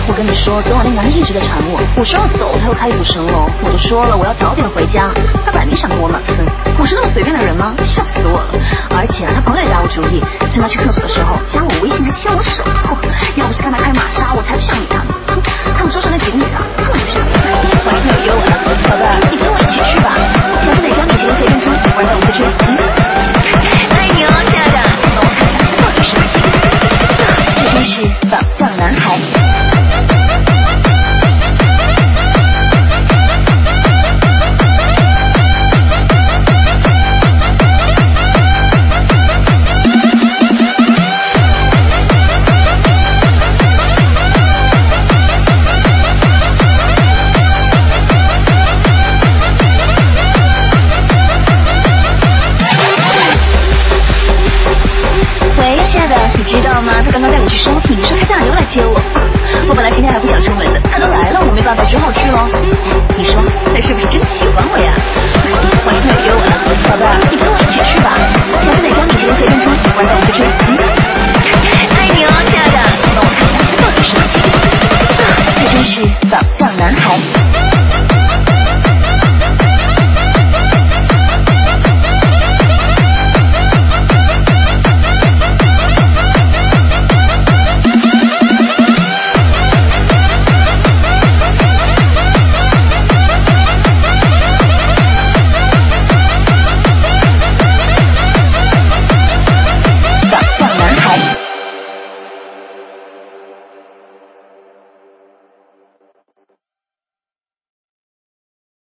我跟你说，昨晚那男的一直在缠我说要走，他又开一组神龙，我就说了我要早点回家，他摆明想跟我马蹭。我是那么随便的人吗？笑死我了！而且他朋友也打我主意，趁他去厕所的时候加我微信还牵我手，要不是看他开玛莎，我才不想理他们。他们桌上那几个女的，根本不想理他，晚上没有约我呢。